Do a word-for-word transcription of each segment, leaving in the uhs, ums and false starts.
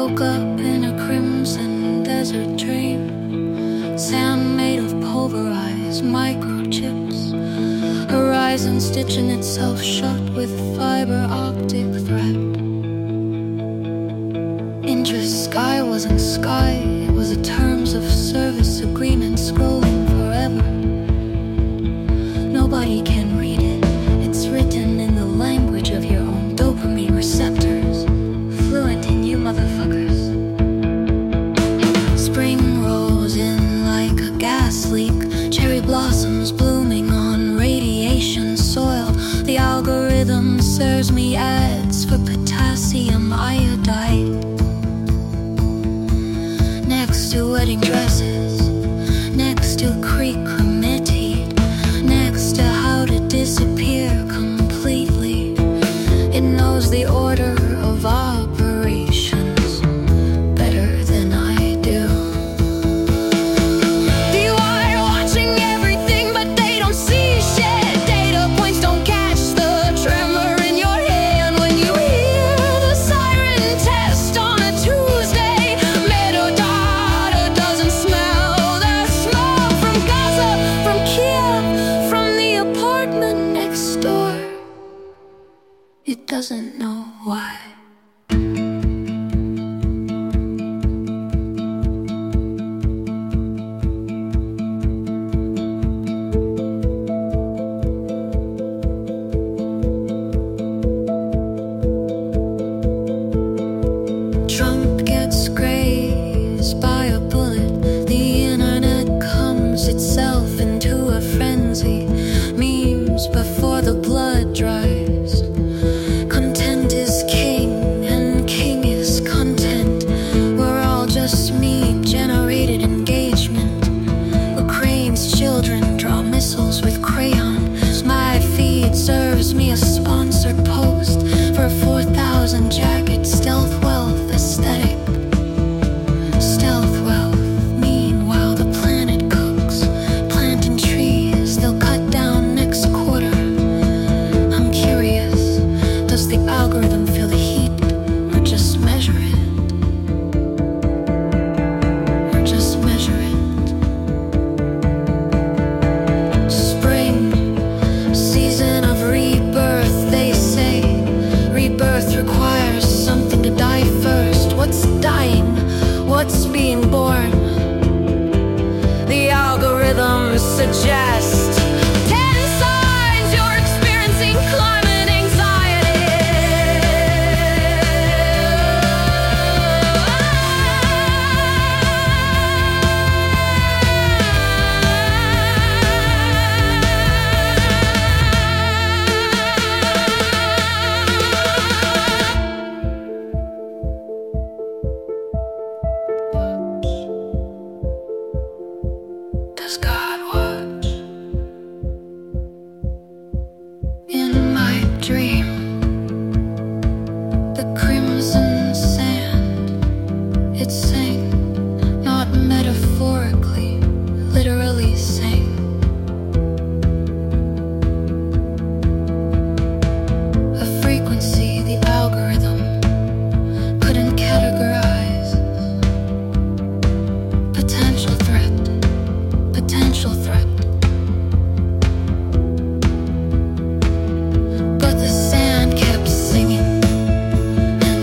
woke up in a crimson desert dream. Sand made of pulverized microchips. Horizon stitching itself shut with fiber optic thread. Interest sky wasn't sky, it was a terms of service agreement scrolling forever. Nobody can read it, it's written in the language of your own dopamine receptors. Fluent in you motherfuckers. Spring rolls in like a gas leak. Cherry blossoms blooming on radiation soil. The algorithm serves me ads for potassium iodide. Next to wedding dresses, next to Creek committee, next to how to disappear completely. It knows the order of operations better than I do. You are watching everything, but they don't see shit. Data points don't catch the tremor in your hand when you hear the siren test on a Tuesday. Metadata doesn't smell the smoke from Gaza, from Kiev, from the apartment next door. It doesn't know why. Trump gets grazed by a bullet. The internet comes itself into a frenzy. Memes before the blood dries. Content is king and king is content. We're all just meme-generated engagement. Ukraine's children draw missiles with crayons. My feed serves me a sponsored post for a four thousand jacket stealth wealth aesthetic. Stealth wealth. Meanwhile the planet cooks. Planting trees they'll cut down next quarter. I'm curious, does the algorithm feel the heat or just measure it? Or just measure it? Spring, season of rebirth, they say. Rebirth requires something to die first. What's dying? What's being born? The algorithms suggest ten signs you're experiencing climate anxiety. Does God watch? In my dream, the crimson sand, it sang, not metaphorically, literally sang. A frequency the algorithm couldn't categorize. Potential threat. Potential threat. But the sand kept singing, and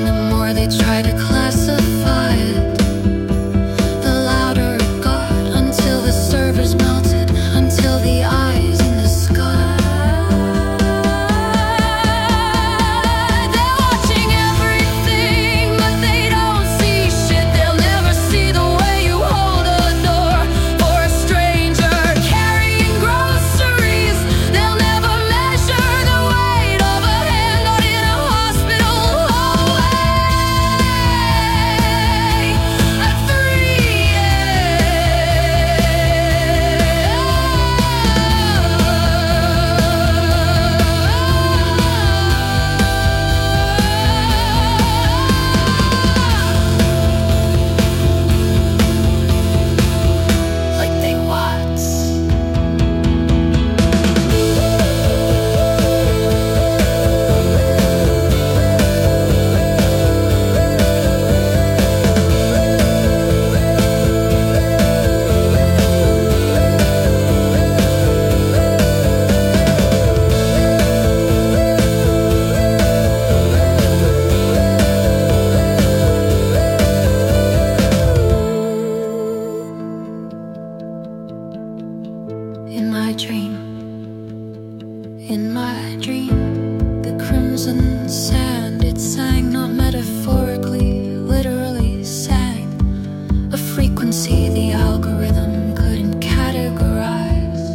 metaphorically, literally sang a frequency the algorithm couldn't categorize.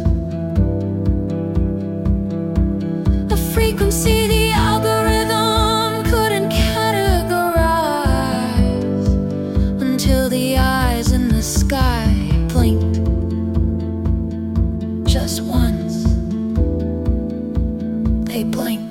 A frequency the algorithm couldn't categorize until the eyes in the sky blinked just once. They blinked.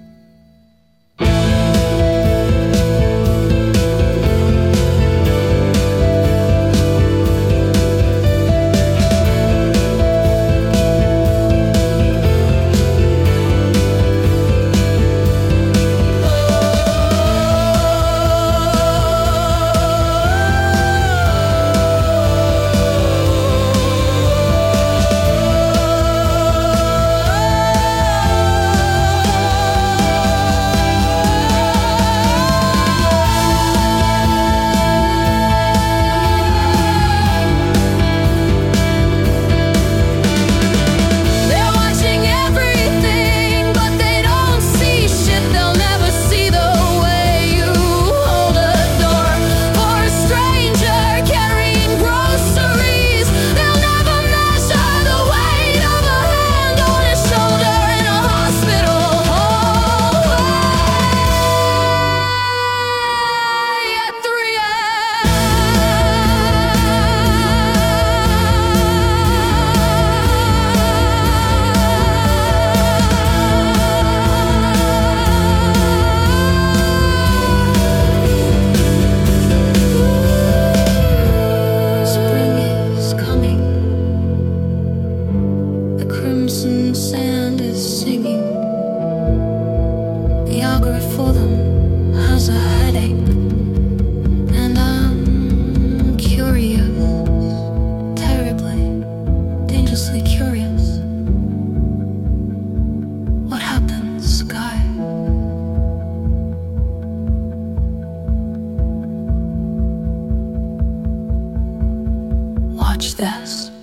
Crimson sand is singing. The algorithm has a headache, and I'm curious, terribly, dangerously curious. What happened, Sky? Watch this.